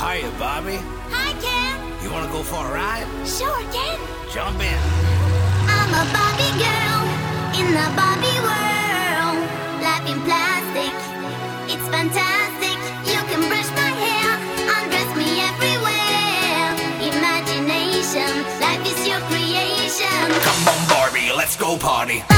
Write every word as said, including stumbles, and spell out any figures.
Hiya, Barbie. Hi, Ken. You wanna go for a ride? Sure, Ken. Jump in. I'm a Barbie girl in the Barbie world. Life in plastic, it's fantastic. You can brush my hair, undress me everywhere. Imagination, life is your creation. Come on, Barbie, let's go party.